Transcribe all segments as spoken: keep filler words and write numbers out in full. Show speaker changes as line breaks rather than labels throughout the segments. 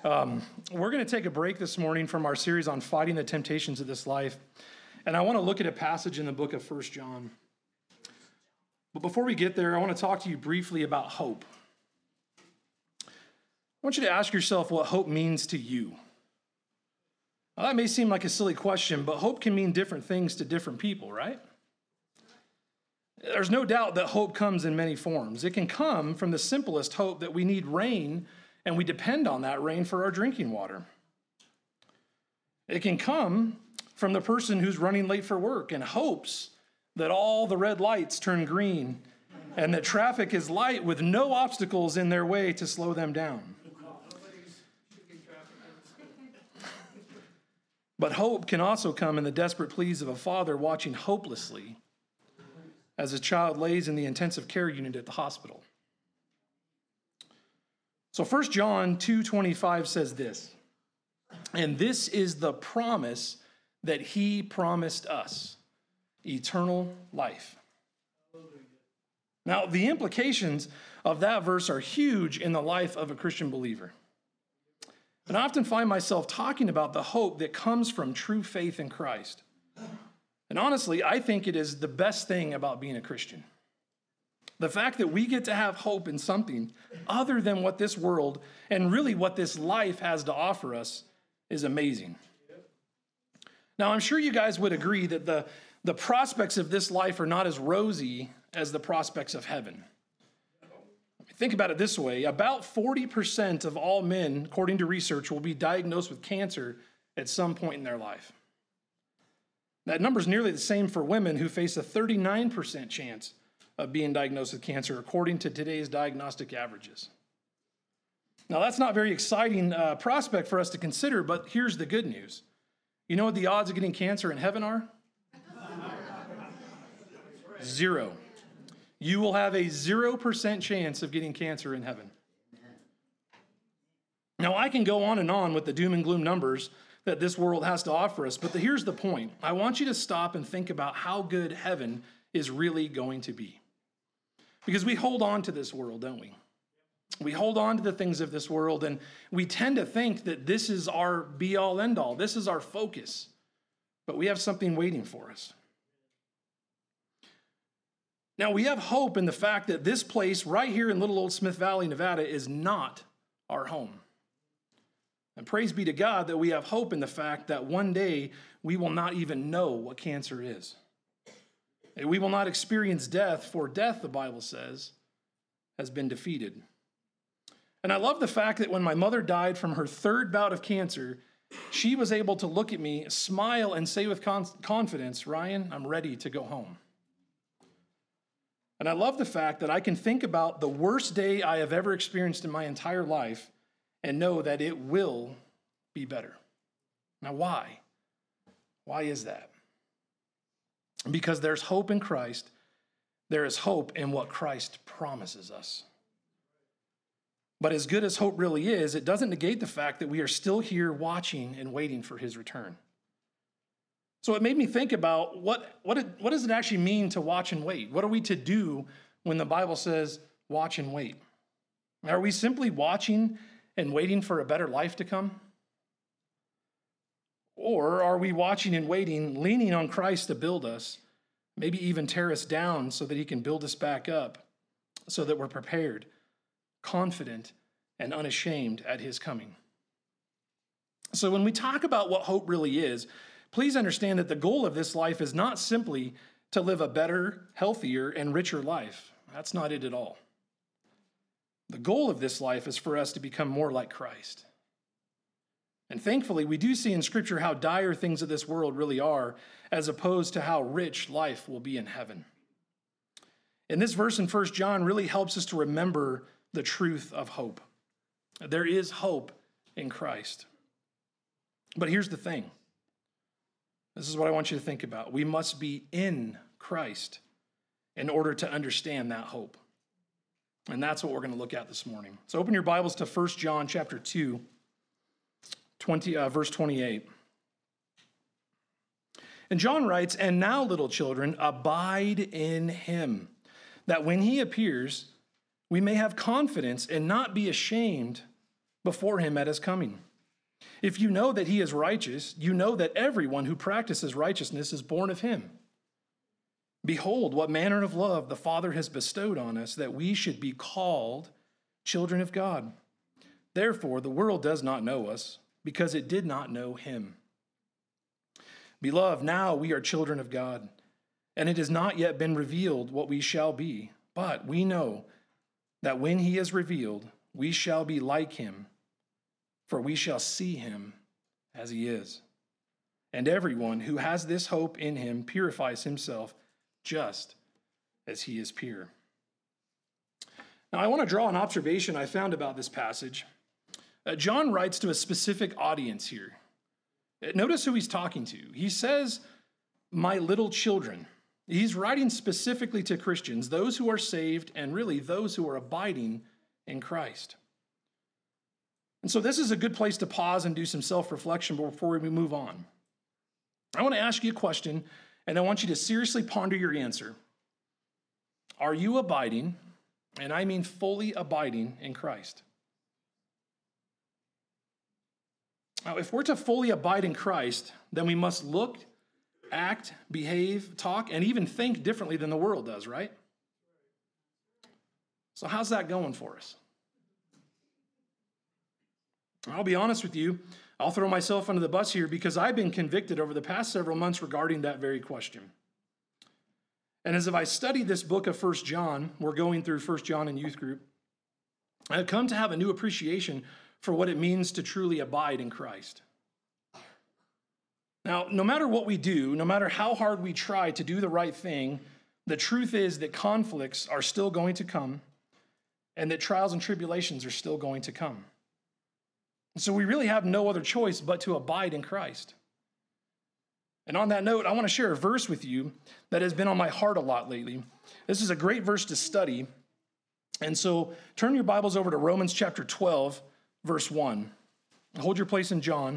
Um, we're going to take a break this morning from our series on fighting the temptations of this life. And I want to look at a passage in the book of First John. But before we get there, I want to talk to you briefly about hope. I want you to ask yourself what hope means to you. Now, that may seem like a silly question, but hope can mean different things to different people, right? There's no doubt that hope comes in many forms. It can come from the simplest hope that we need rain, and we depend on that rain for our drinking water. It can come from the person who's running late for work and hopes that all the red lights turn green and that traffic is light with no obstacles in their way to slow them down. But hope can also come in the desperate pleas of a father watching hopelessly as his child lays in the intensive care unit at the hospital. So First John two twenty-five says this, and this is the promise that he promised us, eternal life. Now, the implications of that verse are huge in the life of a Christian believer. And I often find myself talking about the hope that comes from true faith in Christ. And honestly, I think it is the best thing about being a Christian. The fact that we get to have hope in something other than what this world and really what this life has to offer us is amazing. Now, I'm sure you guys would agree that the, the prospects of this life are not as rosy as the prospects of heaven. Think about it this way. About forty percent of all men, according to research, will be diagnosed with cancer at some point in their life. That number is nearly the same for women, who face a thirty-nine percent chance of being diagnosed with cancer, according to today's diagnostic averages. Now, that's not a very exciting uh, prospect for us to consider, but here's the good news. You know what the odds of getting cancer in heaven are? Zero. You will have a zero percent chance of getting cancer in heaven. Now, I can go on and on with the doom and gloom numbers that this world has to offer us, but the, here's the point. I want you to stop and think about how good heaven is really going to be. Because we hold on to this world, don't we? We hold on to the things of this world, and we tend to think that this is our be-all, end-all. This is our focus. But we have something waiting for us. Now, we have hope in the fact that this place right here in little old Smith Valley, Nevada, is not our home. And praise be to God that we have hope in the fact that one day we will not even know what cancer is. We will not experience death, for death, the Bible says, has been defeated. And I love the fact that when my mother died from her third bout of cancer, she was able to look at me, smile, and say with confidence, Ryan, I'm ready to go home. And I love the fact that I can think about the worst day I have ever experienced in my entire life and know that it will be better. Now, why? Why is that? Because there's hope in Christ. There is hope in what Christ promises us. But as good as hope really is, it doesn't negate the fact that we are still here watching and waiting for his return. So it made me think about what, what, it, what does it actually mean to watch and wait? What are we to do when the Bible says watch and wait? Are we simply watching and waiting for a better life to come? Or are we watching and waiting, leaning on Christ to build us, maybe even tear us down so that he can build us back up, so that we're prepared, confident, and unashamed at his coming? So when we talk about what hope really is, please understand that the goal of this life is not simply to live a better, healthier, and richer life. That's not it at all. The goal of this life is for us to become more like Christ. And thankfully, we do see in Scripture how dire things of this world really are, as opposed to how rich life will be in heaven. And this verse in First John really helps us to remember the truth of hope. There is hope in Christ. But here's the thing. This is what I want you to think about. We must be in Christ in order to understand that hope. And that's what we're going to look at this morning. So open your Bibles to First John chapter two, twenty, uh, verse twenty-eight. And John writes, "And now, little children, abide in him, that when he appears, we may have confidence and not be ashamed before him at his coming. If you know that he is righteous, you know that everyone who practices righteousness is born of him. Behold, what manner of love the Father has bestowed on us, that we should be called children of God. Therefore, the world does not know us, because it did not know him. Beloved, now we are children of God, and it has not yet been revealed what we shall be. But we know that when he is revealed, we shall be like him, for we shall see him as he is. And everyone who has this hope in him purifies himself just as he is pure. Now, I want to draw an observation I found about this passage. Uh, John writes to a specific audience here. Uh, Notice who he's talking to. He says, my little children. He's writing specifically to Christians, those who are saved, and really those who are abiding in Christ. And so this is a good place to pause and do some self-reflection before we move on. I want to ask you a question, and I want you to seriously ponder your answer. Are you abiding, and I mean fully abiding in Christ? Now, if we're to fully abide in Christ, then we must look, act, behave, talk, and even think differently than the world does, right? So how's that going for us? I'll be honest with you. I'll throw myself under the bus here because I've been convicted over the past several months regarding that very question. And as if I studied this book of First John, we're going through First John in youth group, I've come to have a new appreciation for what it means to truly abide in Christ. Now, no matter what we do, no matter how hard we try to do the right thing, the truth is that conflicts are still going to come and that trials and tribulations are still going to come. So we really have no other choice but to abide in Christ. And on that note, I want to share a verse with you that has been on my heart a lot lately. This is a great verse to study. And so turn your Bibles over to Romans chapter twelve, verse one. Hold your place in John.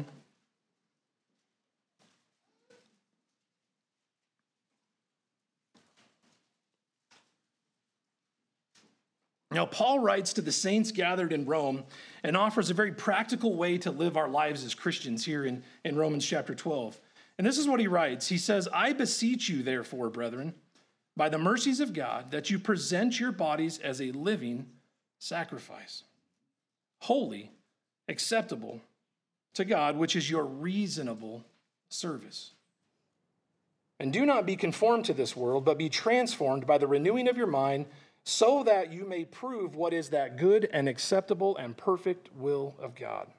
Now, Paul writes to the saints gathered in Rome and offers a very practical way to live our lives as Christians here in, in Romans chapter twelve. And this is what he writes. He says, I beseech you, therefore, brethren, by the mercies of God, that you present your bodies as a living sacrifice, holy, acceptable to God, which is your reasonable service. And do not be conformed to this world, but be transformed by the renewing of your mind, so that you may prove what is that good and acceptable and perfect will of God.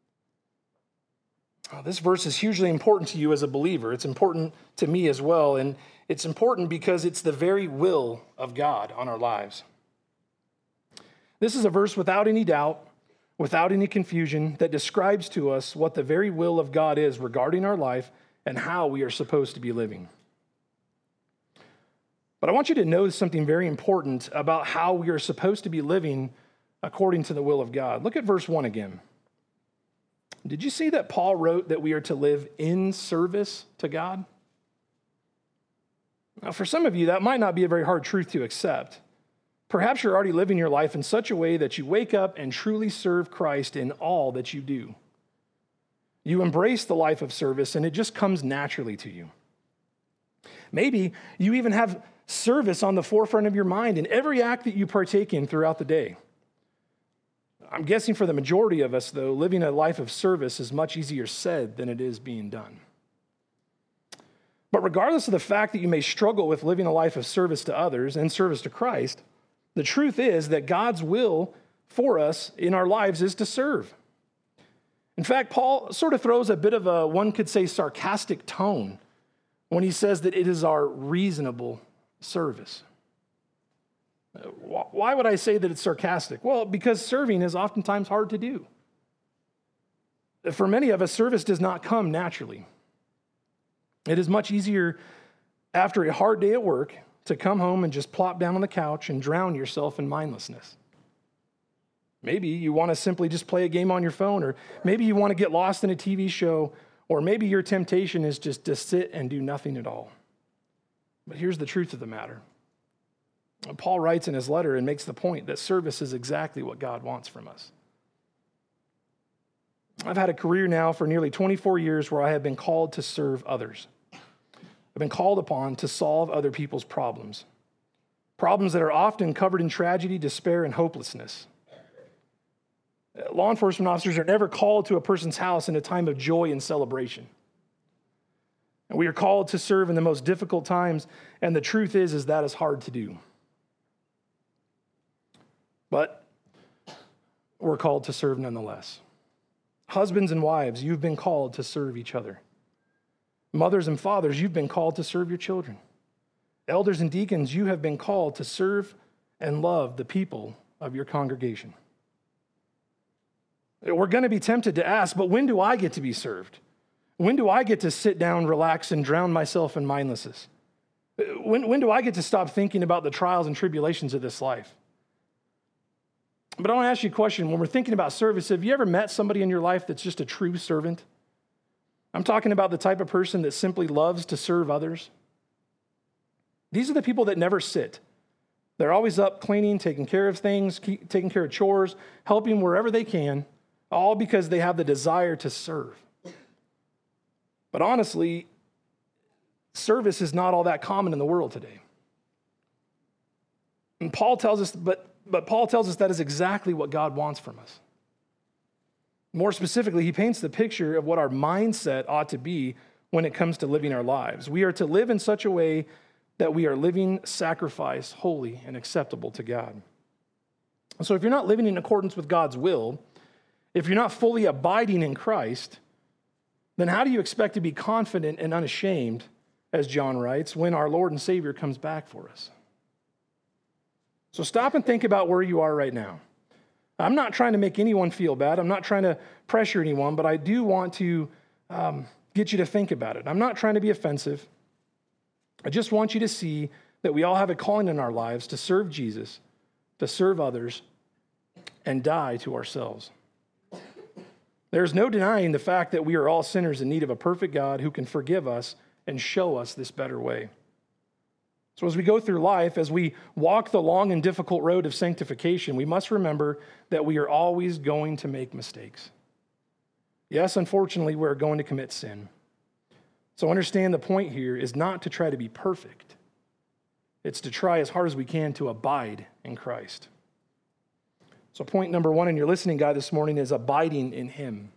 Oh, this verse is hugely important to you as a believer. It's important to me as well, and it's important because it's the very will of God on our lives. This is a verse without any doubt, without any confusion, that describes to us what the very will of God is regarding our life and how we are supposed to be living. But I want you to know something very important about how we are supposed to be living according to the will of God. Look at verse one again. Did you see that Paul wrote that we are to live in service to God? Now, for some of you, that might not be a very hard truth to accept. Perhaps you're already living your life in such a way that you wake up and truly serve Christ in all that you do. You embrace the life of service, and it just comes naturally to you. Maybe you even have service on the forefront of your mind in every act that you partake in throughout the day. I'm guessing for the majority of us, though, living a life of service is much easier said than it is being done. But regardless of the fact that you may struggle with living a life of service to others and service to Christ, the truth is that God's will for us in our lives is to serve. In fact, Paul sort of throws a bit of a, one could say, sarcastic tone when he says that it is our reasonable service. Why would I say that it's sarcastic? Well, because serving is oftentimes hard to do. For many of us, service does not come naturally. It is much easier after a hard day at work to come home and just plop down on the couch and drown yourself in mindlessness. Maybe you want to simply just play a game on your phone, or maybe you want to get lost in a T V show, or maybe your temptation is just to sit and do nothing at all. But here's the truth of the matter. Paul writes in his letter and makes the point that service is exactly what God wants from us. I've had a career now for nearly twenty-four years where I have been called to serve others. I've been called upon to solve other people's problems, problems that are often covered in tragedy, despair, and hopelessness. Law enforcement officers are never called to a person's house in a time of joy and celebration. And we are called to serve in the most difficult times, and the truth is, is that is hard to do. But we're called to serve nonetheless. Husbands and wives, you've been called to serve each other. Mothers and fathers, you've been called to serve your children. Elders and deacons, you have been called to serve and love the people of your congregation. We're going to be tempted to ask, but when do I get to be served? When do I get to sit down, relax, and drown myself in mindlessness? When, when do I get to stop thinking about the trials and tribulations of this life? But I want to ask you a question. When we're thinking about service, have you ever met somebody in your life that's just a true servant? I'm talking about the type of person that simply loves to serve others. These are the people that never sit. They're always up cleaning, taking care of things, keep, taking care of chores, helping wherever they can, all because they have the desire to serve. But honestly, service is not all that common in the world today. And Paul tells us, but, but Paul tells us that is exactly what God wants from us. More specifically, he paints the picture of what our mindset ought to be when it comes to living our lives. We are to live in such a way that we are living sacrifice, holy and acceptable to God. So if you're not living in accordance with God's will, if you're not fully abiding in Christ, then how do you expect to be confident and unashamed, as John writes, when our Lord and Savior comes back for us? So stop and think about where you are right now. I'm not trying to make anyone feel bad. I'm not trying to pressure anyone, but I do want to um, get you to think about it. I'm not trying to be offensive. I just want you to see that we all have a calling in our lives to serve Jesus, to serve others, and die to ourselves. There's no denying the fact that we are all sinners in need of a perfect God who can forgive us and show us this better way. So as we go through life, as we walk the long and difficult road of sanctification, we must remember that we are always going to make mistakes. Yes, unfortunately, we're going to commit sin. So understand the point here is not to try to be perfect. It's to try as hard as we can to abide in Christ. So point number one in your listening guide this morning is abiding in him.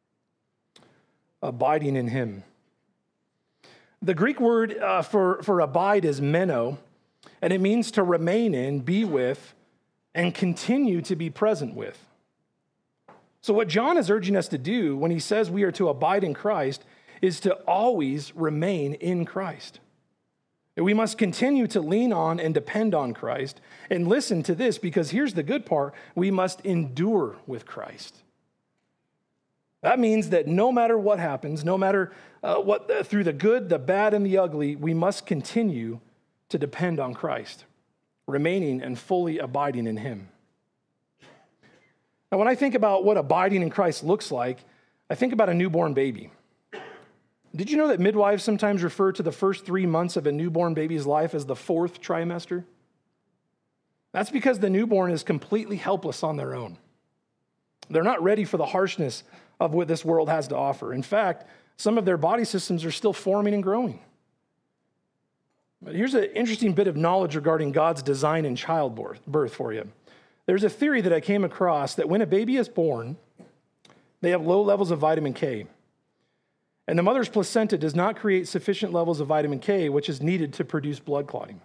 Abiding in him. The Greek word uh, for, for abide is meno, and it means to remain in, be with, and continue to be present with. So what John is urging us to do when he says we are to abide in Christ is to always remain in Christ. We must continue to lean on and depend on Christ. And listen to this, because here's the good part. We must endure with Christ. That means that no matter what happens, no matter uh, what, uh, through the good, the bad, and the ugly, we must continue to depend on Christ, remaining and fully abiding in him. Now, when I think about what abiding in Christ looks like, I think about a newborn baby. Did you know that midwives sometimes refer to the first three months of a newborn baby's life as the fourth trimester? That's because the newborn is completely helpless on their own. They're not ready for the harshness of what this world has to offer. In fact, some of their body systems are still forming and growing. But here's an interesting bit of knowledge regarding God's design in childbirth for you. There's a theory that I came across that when a baby is born, they have low levels of vitamin K. And the mother's placenta does not create sufficient levels of vitamin K, which is needed to produce blood clotting.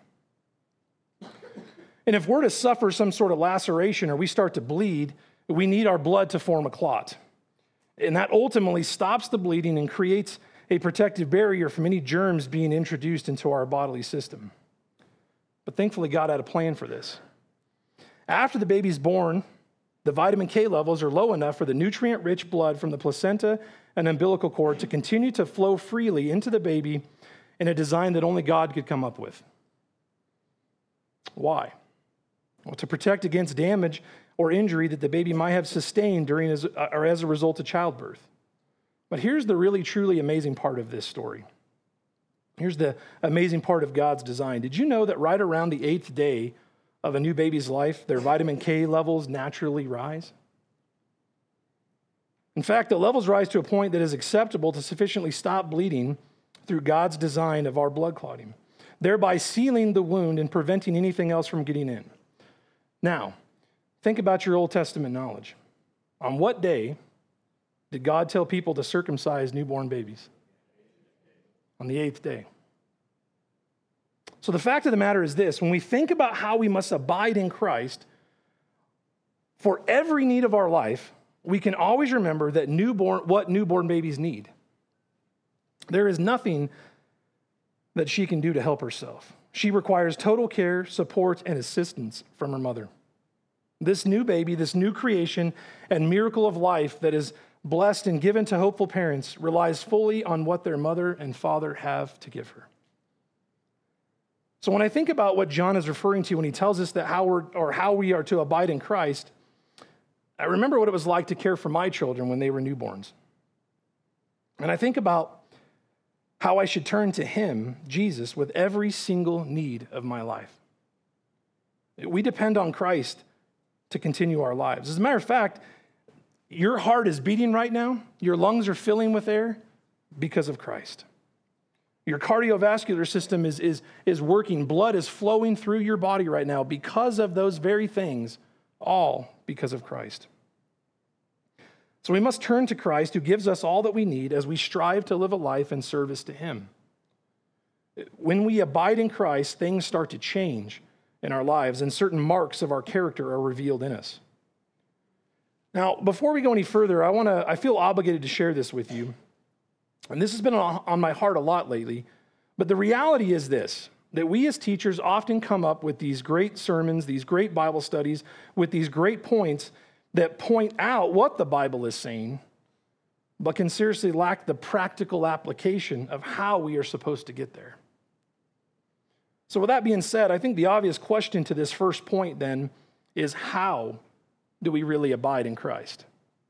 And if we're to suffer some sort of laceration or we start to bleed, we need our blood to form a clot. And that ultimately stops the bleeding and creates a protective barrier from any germs being introduced into our bodily system. But thankfully, God had a plan for this. After the baby's born, the vitamin K levels are low enough for the nutrient-rich blood from the placenta and umbilical cord to continue to flow freely into the baby in a design that only God could come up with. Why? Well, to protect against damage or injury that the baby might have sustained during his, or as a result of childbirth. But here's the really, truly amazing part of this story. Here's the amazing part of God's design. Did you know that right around the eighth day of a new baby's life, their vitamin K levels naturally rise? In fact, the levels rise to a point that is acceptable to sufficiently stop bleeding through God's design of our blood clotting, thereby sealing the wound and preventing anything else from getting in. Now, think about your Old Testament knowledge. On what day did God tell people to circumcise newborn babies? On the eighth day. So the fact of the matter is this: when we think about how we must abide in Christ for every need of our life, we can always remember that newborn, what newborn babies need. There is nothing that she can do to help herself. She requires total care, support, and assistance from her mother. This new baby, this new creation and miracle of life that is blessed and given to hopeful parents relies fully on what their mother and father have to give her. So when I think about what John is referring to when he tells us that how we're, or how we are to abide in Christ, I remember what it was like to care for my children when they were newborns. And I think about how I should turn to him, Jesus, with every single need of my life. We depend on Christ to continue our lives. As a matter of fact, your heart is beating right now. Your lungs are filling with air because of Christ. Your cardiovascular system is, is, is working. Blood is flowing through your body right now because of those very things, all because of Christ. So we must turn to Christ, who gives us all that we need as we strive to live a life in service to him. When we abide in Christ, things start to change in our lives, and certain marks of our character are revealed in us. Now, before we go any further, I want to I feel obligated to share this with you. And this has been on my heart a lot lately. But the reality is this, that we as teachers often come up with these great sermons, these great Bible studies, with these great points that point out what the Bible is saying, but can seriously lack the practical application of how we are supposed to get there. So with that being said, I think the obvious question to this first point then is, how do we really abide in Christ?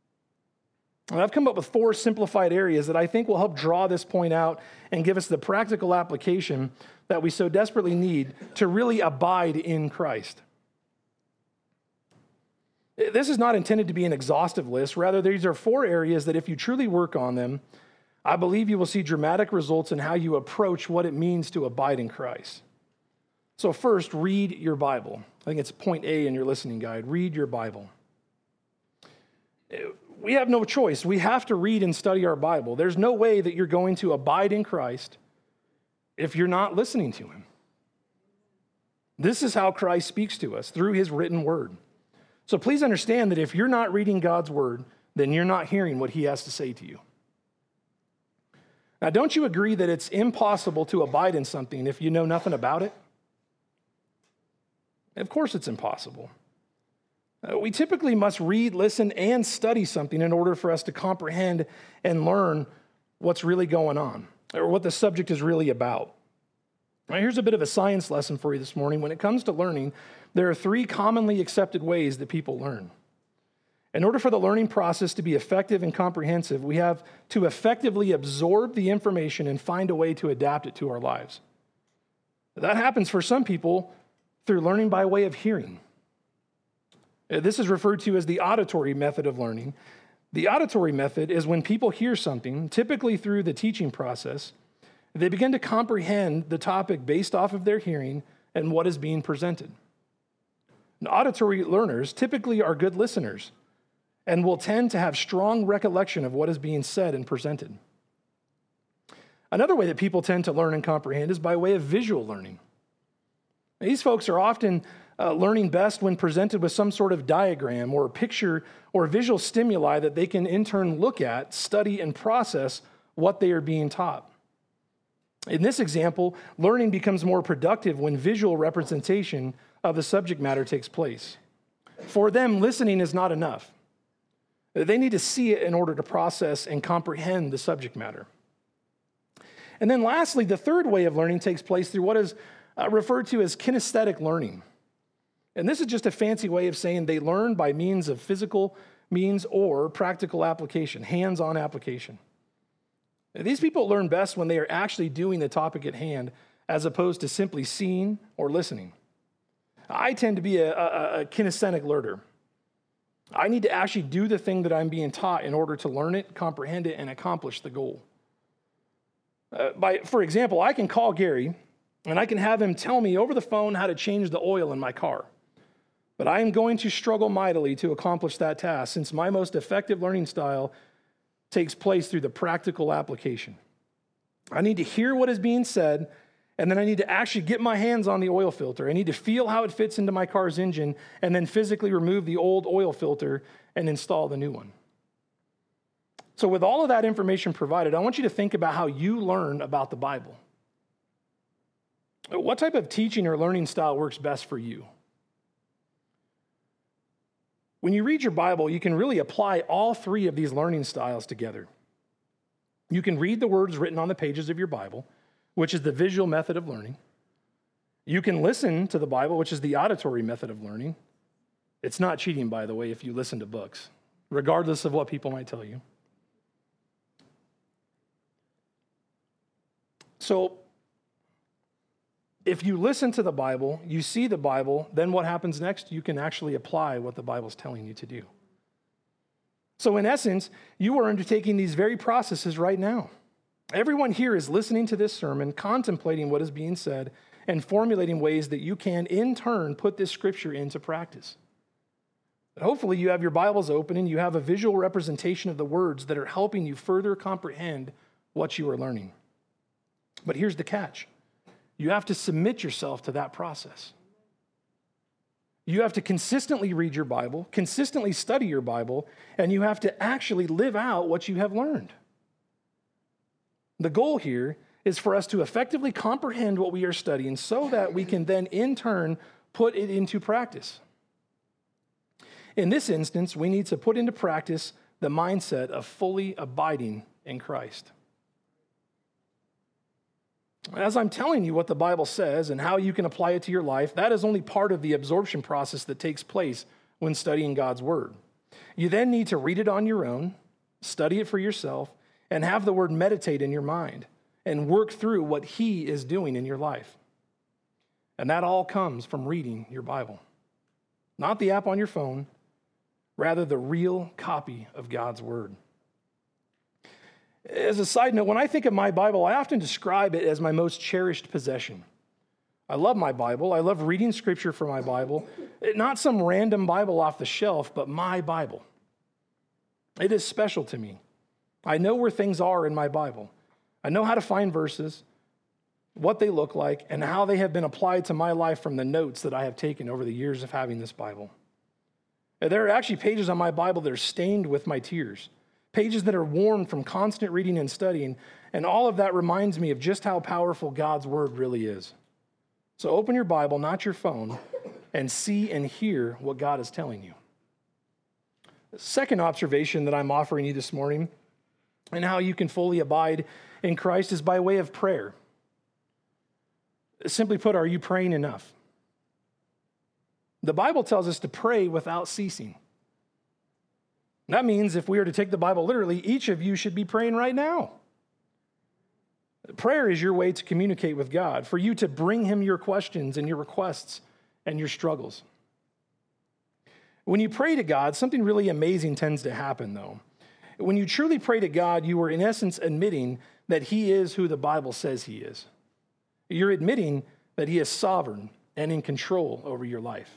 And I've come up with four simplified areas that I think will help draw this point out and give us the practical application that we so desperately need to really abide in Christ. This is not intended to be an exhaustive list. Rather, these are four areas that if you truly work on them, I believe you will see dramatic results in how you approach what it means to abide in Christ. So first, read your Bible. I think it's point A in your listening guide. Read your Bible. We have no choice. We have to read and study our Bible. There's no way that you're going to abide in Christ if you're not listening to him. This is how Christ speaks to us, through his written word. So please understand that if you're not reading God's word, then you're not hearing what he has to say to you. Now, don't you agree that it's impossible to abide in something if you know nothing about it? Of course it's impossible. Uh, we typically must read, listen, and study something in order for us to comprehend and learn what's really going on, or what the subject is really about. Now, here's a bit of a science lesson for you this morning. When it comes to learning, there are three commonly accepted ways that people learn. In order for the learning process to be effective and comprehensive, we have to effectively absorb the information and find a way to adapt it to our lives. That happens for some people through learning by way of hearing. This is referred to as the auditory method of learning. The auditory method is when people hear something, typically through the teaching process, they begin to comprehend the topic based off of their hearing and what is being presented. And auditory learners typically are good listeners and will tend to have strong recollection of what is being said and presented. Another way that people tend to learn and comprehend is by way of visual learning. These folks are often uh, learning best when presented with some sort of diagram or picture or visual stimuli that they can in turn look at, study, and process what they are being taught. In this example, learning becomes more productive when visual representation of the subject matter takes place. For them, listening is not enough. They need to see it in order to process and comprehend the subject matter. And then lastly, the third way of learning takes place through what is uh, referred to as kinesthetic learning. And this is just a fancy way of saying they learn by means of physical means or practical application, hands-on application. These people learn best when they are actually doing the topic at hand as opposed to simply seeing or listening. I tend to be a, a, a kinesthetic learner. I need to actually do the thing that I'm being taught in order to learn it, comprehend it, and accomplish the goal. Uh, by, for example, I can call Gary and I can have him tell me over the phone how to change the oil in my car. But I am going to struggle mightily to accomplish that task, since my most effective learning style takes place through the practical application. I need to hear what is being said, and then I need to actually get my hands on the oil filter. I need to feel how it fits into my car's engine, and then physically remove the old oil filter and install the new one. So with all of that information provided, I want you to think about how you learn about the Bible. What type of teaching or learning style works best for you? When you read your Bible, you can really apply all three of these learning styles together. You can read the words written on the pages of your Bible, which is the visual method of learning. You can listen to the Bible, which is the auditory method of learning. It's not cheating, by the way, if you listen to books, regardless of what people might tell you. So, if you listen to the Bible, you see the Bible, then what happens next? You can actually apply what the Bible's telling you to do. So in essence, you are undertaking these very processes right now. Everyone here is listening to this sermon, contemplating what is being said, and formulating ways that you can, in turn, put this scripture into practice. Hopefully you have your Bibles open and you have a visual representation of the words that are helping you further comprehend what you are learning. But here's the catch. You have to submit yourself to that process. You have to consistently read your Bible, consistently study your Bible, and you have to actually live out what you have learned. The goal here is for us to effectively comprehend what we are studying so that we can then, in turn, put it into practice. In this instance, we need to put into practice the mindset of fully abiding in Christ. As I'm telling you what the Bible says and how you can apply it to your life, that is only part of the absorption process that takes place when studying God's Word. You then need to read it on your own, study it for yourself, and have the Word meditate in your mind and work through what He is doing in your life. And that all comes from reading your Bible. Not the app on your phone, rather the real copy of God's Word. As a side note, when I think of my Bible, I often describe it as my most cherished possession. I love my Bible. I love reading scripture from my Bible. Not some random Bible off the shelf, but my Bible. It is special to me. I know where things are in my Bible. I know how to find verses, what they look like, and how they have been applied to my life from the notes that I have taken over the years of having this Bible. There are actually pages on my Bible that are stained with my tears. Pages that are worn from constant reading and studying, and all of that reminds me of just how powerful God's Word really is. So open your Bible, not your phone, and see and hear what God is telling you. The second observation that I'm offering you this morning and how you can fully abide in Christ is by way of prayer. Simply put, are you praying enough? The Bible tells us to pray without ceasing. That means if we are to take the Bible literally, each of you should be praying right now. Prayer is your way to communicate with God, for you to bring Him your questions and your requests and your struggles. When you pray to God, something really amazing tends to happen, though. When you truly pray to God, you are in essence admitting that He is who the Bible says He is. You're admitting that He is sovereign and in control over your life.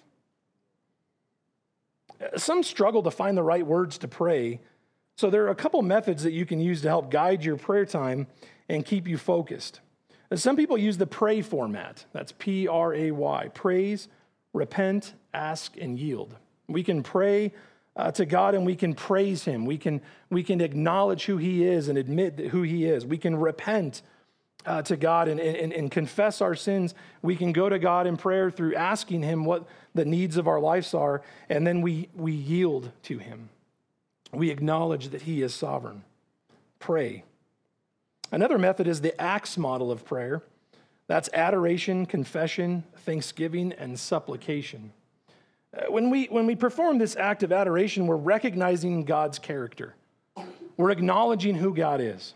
Some struggle to find the right words to pray, so there are a couple methods that you can use to help guide your prayer time and keep you focused. Some people use the pray format. That's P R A Y. Praise, repent, ask, and yield. We can pray uh, to God and we can praise Him. We can, we can acknowledge who He is and admit who He is. We can repent Uh, to God and, and, and confess our sins. We can go to God in prayer through asking Him what the needs of our lives are, and then we, we yield to Him. We acknowledge that He is sovereign. Pray. Another method is the ACTS model of prayer. That's adoration, confession, thanksgiving, and supplication. Uh, when we, when we perform this act of adoration, we're recognizing God's character. We're acknowledging who God is.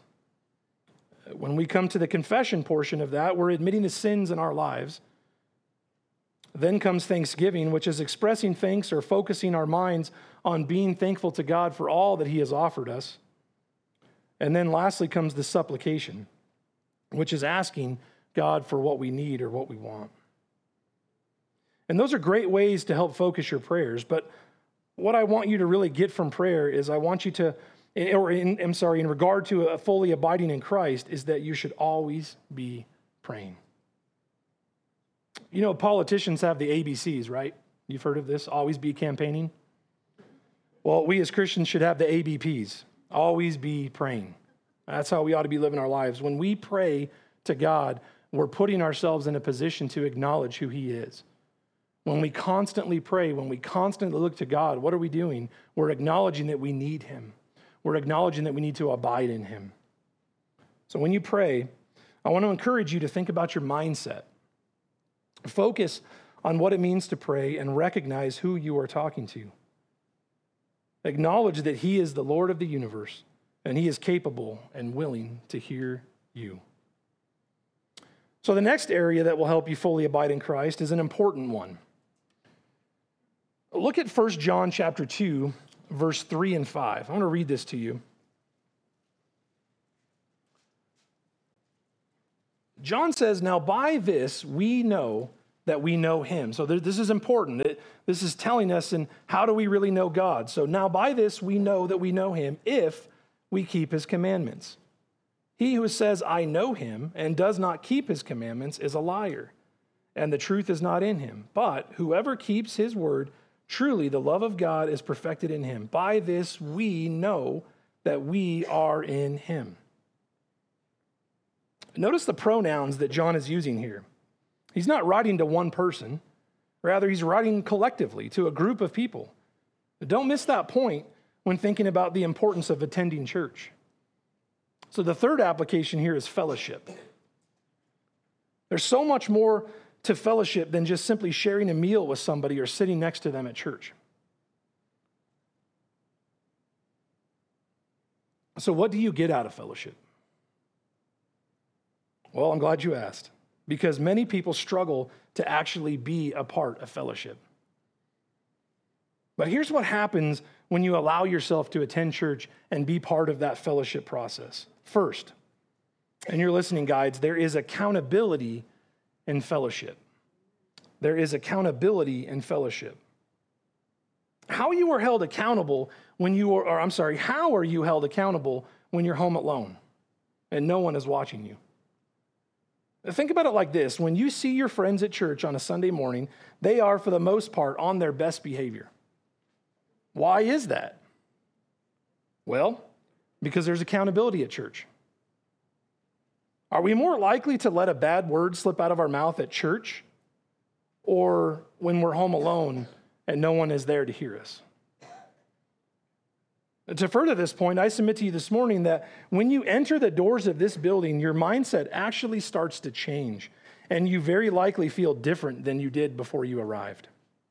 When we come to the confession portion of that, we're admitting the sins in our lives. Then comes thanksgiving, which is expressing thanks or focusing our minds on being thankful to God for all that he has offered us. And then lastly comes the supplication, which is asking God for what we need or what we want. And those are great ways to help focus your prayers. But what I want you to really get from prayer is I want you to, or in, I'm sorry, in regard to a fully abiding in Christ, is that you should always be praying. You know, politicians have the A B Cs, right? You've heard of this, always be campaigning. Well, we as Christians should have the A B Ps, always be praying. That's how we ought to be living our lives. When we pray to God, we're putting ourselves in a position to acknowledge who he is. When we constantly pray, when we constantly look to God, what are we doing? We're acknowledging that we need him. We're acknowledging that we need to abide in him. So when you pray, I want to encourage you to think about your mindset. Focus on what it means to pray and recognize who you are talking to. Acknowledge that he is the Lord of the universe and he is capable and willing to hear you. So the next area that will help you fully abide in Christ is an important one. Look at First John chapter two, verse three and five. I want to read this to you. John says, "Now by this we know that we know him." So this is important. This is telling us, and how do we really know God? So now by this we know that we know him if we keep his commandments. He who says, "I know him," and does not keep his commandments is a liar, and the truth is not in him. But whoever keeps his word, truly the love of God is perfected in him. By this we know that we are in him. Notice the pronouns that John is using here. He's not writing to one person. Rather, he's writing collectively to a group of people. Don't miss that point when thinking about the importance of attending church. So the third application here is fellowship. There's so much more to fellowship than just simply sharing a meal with somebody or sitting next to them at church. So what do you get out of fellowship? Well, I'm glad you asked, because many people struggle to actually be a part of fellowship. But here's what happens when you allow yourself to attend church and be part of that fellowship process. First, and you're listening, guides, there is accountability in fellowship. There is accountability in fellowship. How you are held accountable when you are, or I'm sorry, how are you held accountable when you're home alone and no one is watching you? Think about it like this. When you see your friends at church on a Sunday morning, they are, for the most part, on their best behavior. Why is that? Well, because there's accountability at church. Are we more likely to let a bad word slip out of our mouth at church or when we're home alone and no one is there to hear us? To further this point, I submit to you this morning that when you enter the doors of this building, your mindset actually starts to change, and you very likely feel different than you did before you arrived.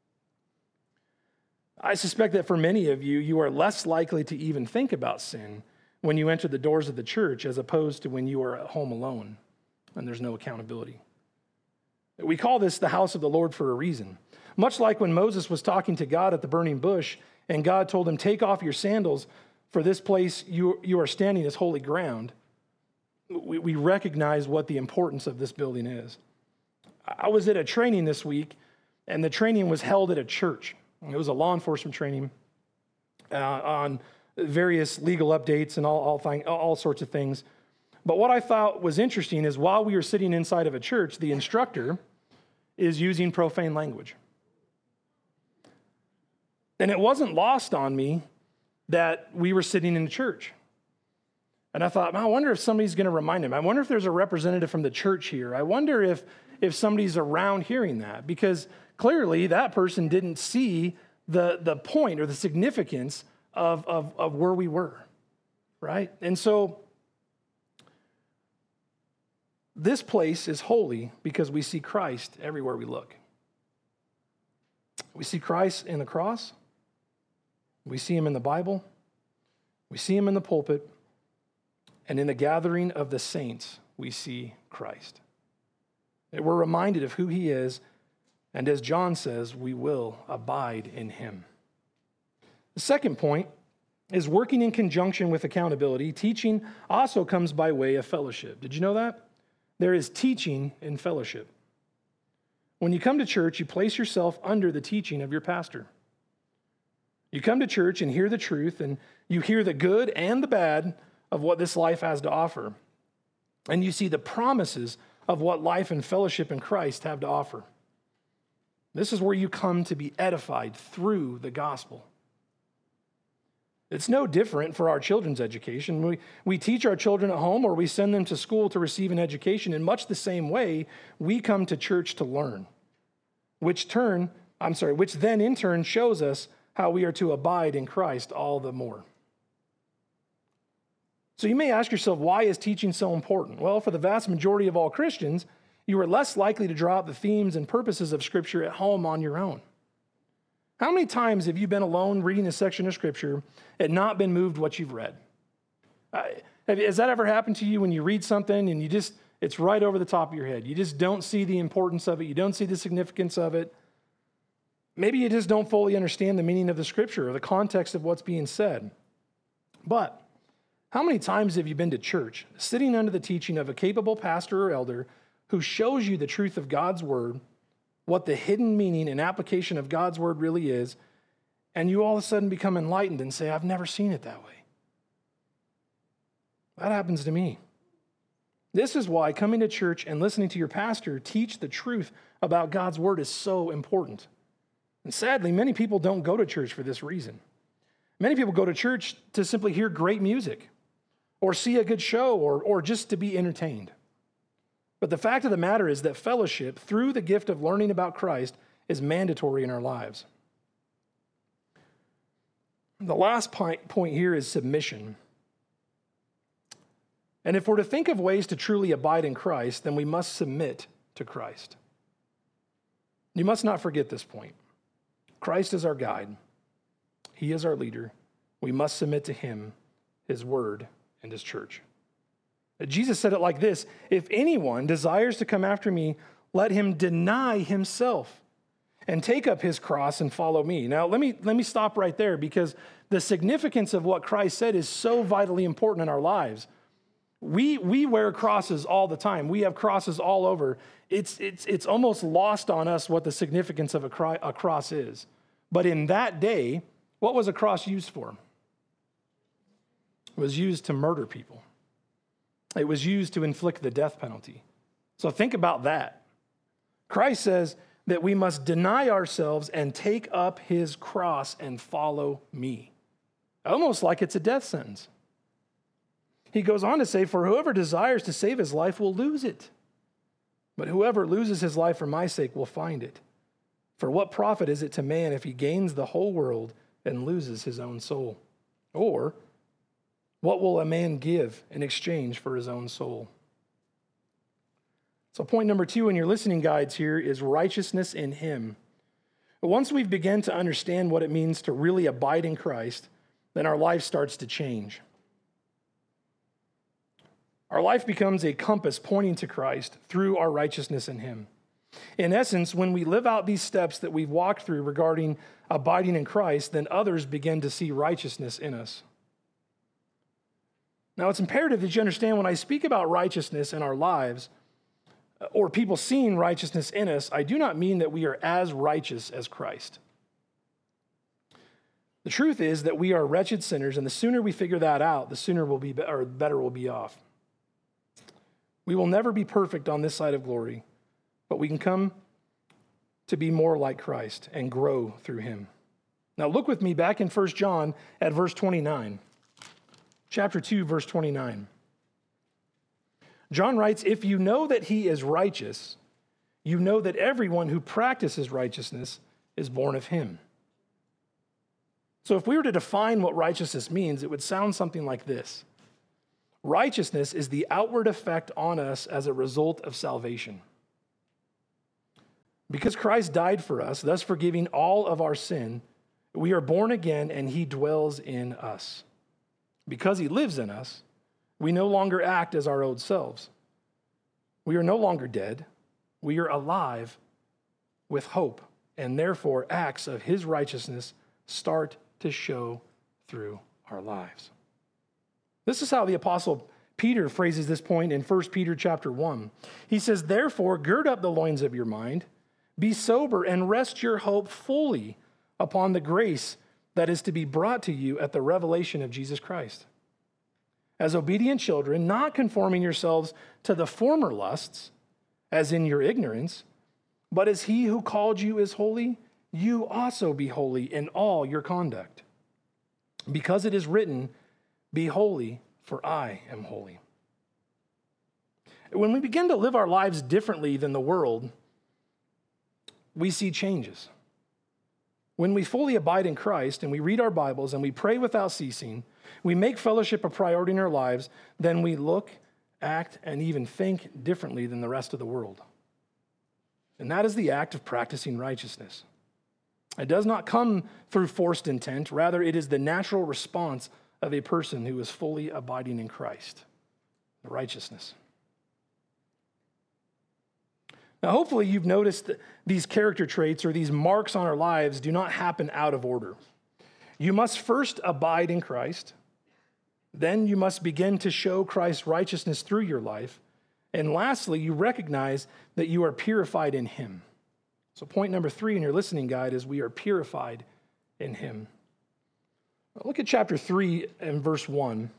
I suspect that for many of you, you are less likely to even think about sin when you enter the doors of the church as opposed to when you are at home alone and there's no accountability. We call this the house of the Lord for a reason. Much like when Moses was talking to God at the burning bush, and God told him, "Take off your sandals, for this place you, you are standing is holy ground." We, we recognize what the importance of this building is. I was at a training this week, and the training was held at a church. It was a law enforcement training uh, on various legal updates and all, all, thing, all sorts of things. But what I thought was interesting is while we were sitting inside of a church, the instructor is using profane language. And it wasn't lost on me that we were sitting in the church. And I thought, I wonder if somebody's going to remind him. I wonder if there's a representative from the church here. I wonder if, if somebody's around hearing that, because clearly that person didn't see the, the point or the significance of, of, of where we were, right? And so this place is holy because we see Christ everywhere we look. We see Christ in the cross. We see him in the Bible. We see him in the pulpit. And in the gathering of the saints, we see Christ. And we're reminded of who he is And as John says, we will abide in him. The second point is working in conjunction with accountability. Teaching also comes by way of fellowship. Did you know that? There is teaching in fellowship. When you come to church, you place yourself under the teaching of your pastor. You come to church and hear the truth, and you hear the good and the bad of what this life has to offer. And you see the promises of what life and fellowship in Christ have to offer. This is where you come to be edified through the gospel. It's no different for our children's education. We, we teach our children at home or we send them to school to receive an education. In much the same way, we come to church to learn, which turn, I'm sorry, which then in turn shows us how we are to abide in Christ all the more. So you may ask yourself, why is teaching so important? Well, for the vast majority of all Christians, you are less likely to draw out the themes and purposes of Scripture at home on your own. How many times have you been alone reading a section of Scripture and not been moved what you've read? Uh, have, has that ever happened to you when you read something and you just, it's right over the top of your head? You just don't see the importance of it. You don't see the significance of it. Maybe you just don't fully understand the meaning of the Scripture or the context of what's being said. But how many times have you been to church, sitting under the teaching of a capable pastor or elder who shows you the truth of God's word, what the hidden meaning and application of God's word really is, and you all of a sudden become enlightened and say, I've never seen it that way? That happens to me. This is why coming to church and listening to your pastor teach the truth about God's word is so important. And sadly, many people don't go to church for this reason. Many people go to church to simply hear great music or see a good show or, or just to be entertained. But the fact of the matter is that fellowship, through the gift of learning about Christ, is mandatory in our lives. The last point here is submission. And if we're to think of ways to truly abide in Christ, then we must submit to Christ. You must not forget this point. Christ is our guide. He is our leader. We must submit to him, his word, and his church. Jesus said it like this: if anyone desires to come after me, let him deny himself and take up his cross and follow me. Now, let me, let me stop right there, because the significance of what Christ said is so vitally important in our lives. We, we wear crosses all the time. We have crosses all over. It's, it's, it's almost lost on us what the significance of a, cro- a cross is. But in that day, what was a cross used for? It was used to murder people. It was used to inflict the death penalty. So think about that. Christ says that we must deny ourselves and take up his cross and follow me. Almost like it's a death sentence. He goes on to say, for whoever desires to save his life will lose it. But whoever loses his life for my sake will find it. For what profit is it to man if he gains the whole world and loses his own soul? Or what will a man give in exchange for his own soul? So point number two in your listening guides here is righteousness in him. But once we've begun to understand what it means to really abide in Christ, then our life starts to change. Our life becomes a compass pointing to Christ through our righteousness in him. In essence, when we live out these steps that we've walked through regarding abiding in Christ, then others begin to see righteousness in us. Now, it's imperative that you understand when I speak about righteousness in our lives, or people seeing righteousness in us, I do not mean that we are as righteous as Christ. The truth is that we are wretched sinners, and the sooner we figure that out, the sooner we'll be, or better we'll be off. We will never be perfect on this side of glory, but we can come to be more like Christ and grow through him. Now look with me back in First John at verse twenty-nine. Chapter two, verse twenty-nine. John writes, if you know that he is righteous, you know that everyone who practices righteousness is born of him. So if we were to define what righteousness means, it would sound something like this. Righteousness is the outward effect on us as a result of salvation. Because Christ died for us, thus forgiving all of our sin, we are born again and he dwells in us. Because he lives in us, we no longer act as our old selves. We are no longer dead. We are alive with hope, and therefore acts of his righteousness start to show through our lives. This is how the Apostle Peter phrases this point in First Peter chapter one. He says, therefore, gird up the loins of your mind, be sober, and rest your hope fully upon the grace that is to be brought to you at the revelation of Jesus Christ. As obedient children, not conforming yourselves to the former lusts, as in your ignorance, but as he who called you is holy, you also be holy in all your conduct. Because it is written, be holy, for I am holy. When we begin to live our lives differently than the world, we see changes. When we fully abide in Christ and we read our Bibles and we pray without ceasing, we make fellowship a priority in our lives, then we look, act, and even think differently than the rest of the world. And that is the act of practicing righteousness. It does not come through forced intent. Rather, it is the natural response of a person who is fully abiding in Christ, the righteousness. Now, hopefully you've noticed that these character traits or these marks on our lives do not happen out of order. You must first abide in Christ. Then you must begin to show Christ's righteousness through your life. And lastly, you recognize that you are purified in him. So point number three in your listening guide is we are purified in him. Look at chapter three and verse one.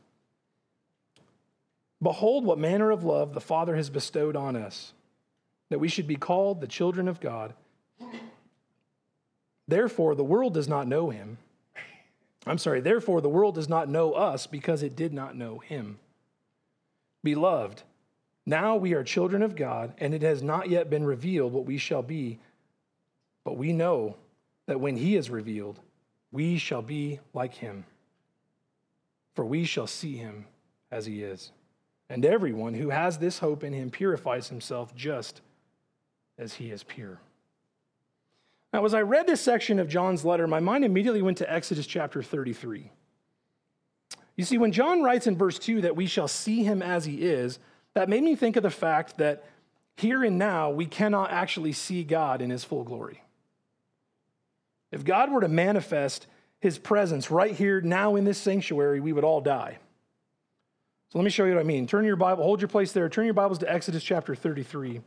Behold, what manner of love the Father has bestowed on us, that we should be called the children of God. Therefore, the world does not know him. I'm sorry, therefore, the world does not know us because it did not know him. Beloved, now we are children of God, and it has not yet been revealed what we shall be, but we know that when he is revealed, we shall be like him, for we shall see him as he is. And everyone who has this hope in him purifies himself just as he is pure. Now, as I read this section of John's letter, my mind immediately went to Exodus chapter thirty-three. You see, when John writes in verse two that we shall see him as he is, that made me think of the fact that here and now we cannot actually see God in his full glory. If God were to manifest his presence right here now in this sanctuary, we would all die. So let me show you what I mean. Turn your Bible, hold your place there. Turn your Bibles to Exodus chapter thirty-three.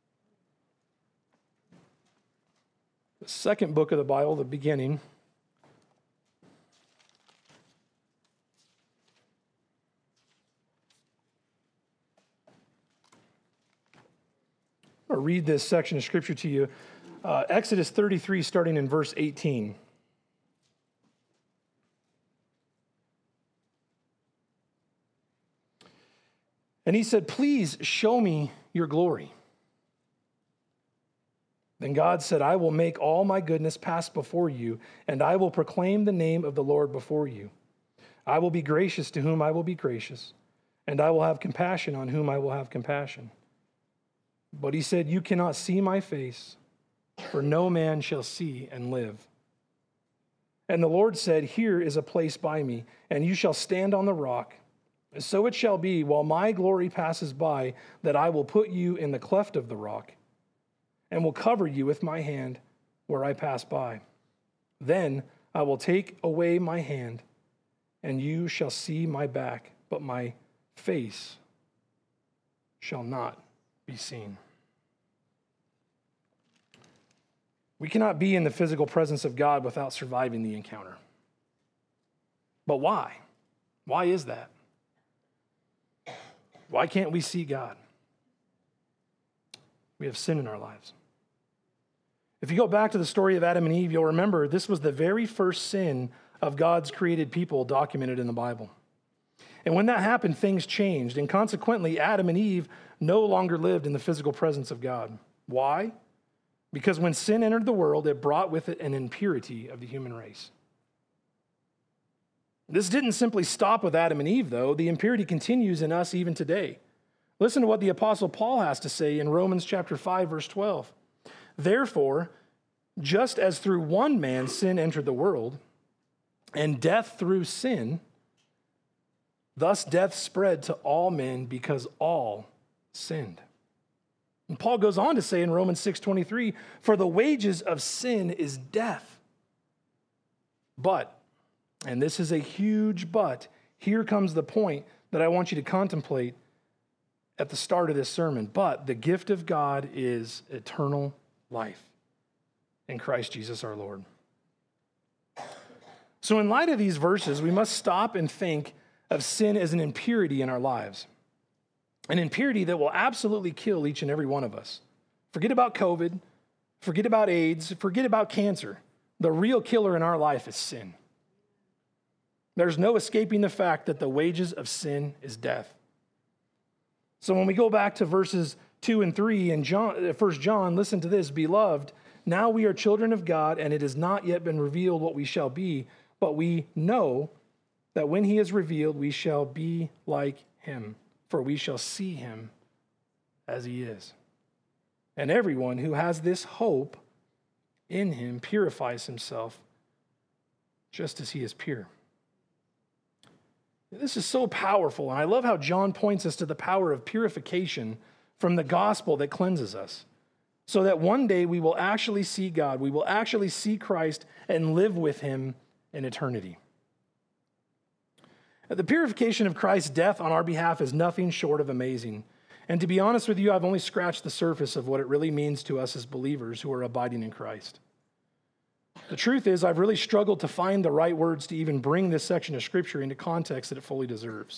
The second book of the Bible, the beginning. I'll read this section of scripture to you. Uh, Exodus thirty-three, starting in verse eighteen. And he said, please show me your glory. Then God said, I will make all my goodness pass before you, and I will proclaim the name of the Lord before you. I will be gracious to whom I will be gracious, and I will have compassion on whom I will have compassion. But he said, you cannot see my face, for no man shall see and live. And the Lord said, here is a place by me, and you shall stand on the rock. So it shall be, while my glory passes by, that I will put you in the cleft of the rock, and will cover you with my hand where I pass by. Then I will take away my hand, and you shall see my back, but my face shall not be seen. We cannot be in the physical presence of God without surviving the encounter. But why? Why is that? Why can't we see God? We have sin in our lives. If you go back to the story of Adam and Eve, you'll remember this was the very first sin of God's created people documented in the Bible. And when that happened, things changed. And consequently, Adam and Eve no longer lived in the physical presence of God. Why? Because when sin entered the world, it brought with it an impurity of the human race. This didn't simply stop with Adam and Eve, though. The impurity continues in us even today. Listen to what the Apostle Paul has to say in Romans chapter five, verse twelve. Therefore, just as through one man sin entered the world, and death through sin, thus death spread to all men because all sinned. And Paul goes on to say in Romans six twenty-three, for the wages of sin is death. But, and this is a huge but, here comes the point that I want you to contemplate at the start of this sermon. But the gift of God is eternal life in Christ Jesus our Lord. So in light of these verses, we must stop and think of sin as an impurity in our lives. An impurity that will absolutely kill each and every one of us. Forget about COVID, forget about AIDS, forget about cancer. The real killer in our life is sin. There's no escaping the fact that the wages of sin is death. So when we go back to verses two and three in John, First John, listen to this, beloved, now we are children of God, and it has not yet been revealed what we shall be, but we know that when he is revealed, we shall be like him, for we shall see him as he is. And everyone who has this hope in him purifies himself just as he is pure. This is so powerful, and I love how John points us to the power of purification from the gospel that cleanses us, so that one day we will actually see God, we will actually see Christ and live with him in eternity. The purification of Christ's death on our behalf is nothing short of amazing. And to be honest with you, I've only scratched the surface of what it really means to us as believers who are abiding in Christ. The truth is, I've really struggled to find the right words to even bring this section of Scripture into context that it fully deserves.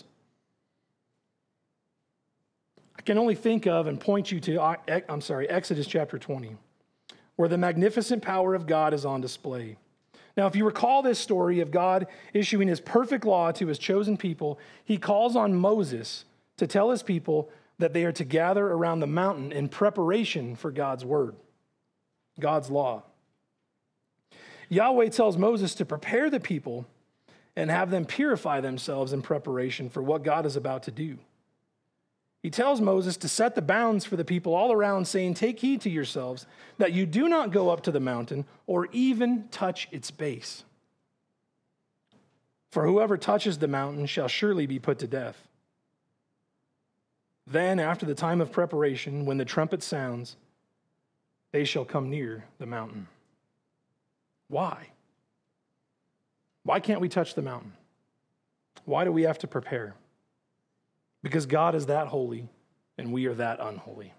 I can only think of and point you to, I'm sorry, Exodus chapter twenty, where the magnificent power of God is on display. Now, if you recall this story of God issuing his perfect law to his chosen people, he calls on Moses to tell his people that they are to gather around the mountain in preparation for God's word, God's law. Yahweh tells Moses to prepare the people and have them purify themselves in preparation for what God is about to do. He tells Moses to set the bounds for the people all around, saying, take heed to yourselves that you do not go up to the mountain or even touch its base. For whoever touches the mountain shall surely be put to death. Then, after the time of preparation, when the trumpet sounds, they shall come near the mountain. Why? Why can't we touch the mountain? Why do we have to prepare? Because God is that holy and we are that unholy.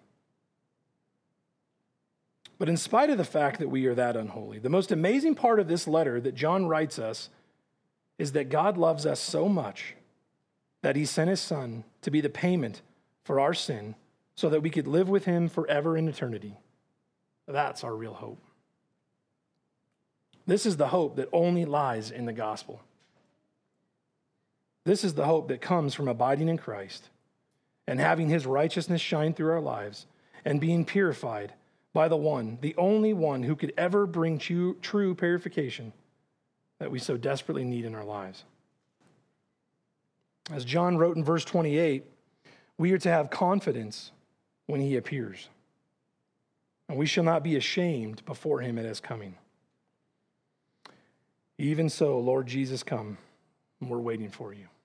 But in spite of the fact that we are that unholy, the most amazing part of this letter that John writes us is that God loves us so much that he sent his son to be the payment for our sin so that we could live with him forever in eternity. That's our real hope. This is the hope that only lies in the gospel. This is the hope that comes from abiding in Christ and having his righteousness shine through our lives and being purified by the one, the only one who could ever bring true, true purification that we so desperately need in our lives. As John wrote in verse twenty-eight, we are to have confidence when he appears, and we shall not be ashamed before him at his coming. Even so, Lord Jesus, come, and we're waiting for you.